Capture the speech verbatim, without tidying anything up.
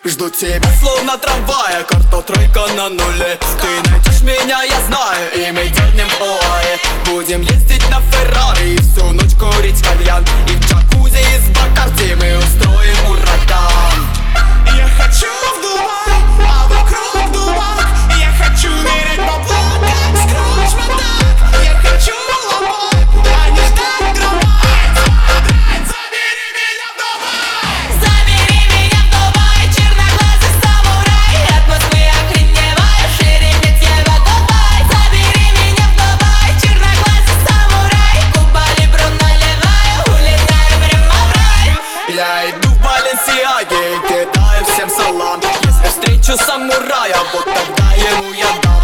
Жду тебя словно трамвая, карта тройка на нуле. Ты найдешь меня, я знаю, и мы дернем в ОАЭ. Будем ездить на Феррари и всю ночь курить кальян. И в джакузи из Бакарди мы устроим ураган. Я хочу в Дубай, а вокруг дурак. Я хочу нырять по блокам, скручь мотак. Я хочу ломать, а не ждать грома. Забери меня в Дубай. Забери меня в Дубай, черноглазый самурай. От Москвы охреневаю, шире нет ева Дубай. Забери меня в Дубай, черноглазый самурай. Куба Либру наливаю, улетаю прямо в рай. Я иду в Баленсиаге и кидаю всем салам. Если встречу самурая, вот тогда ему я дам.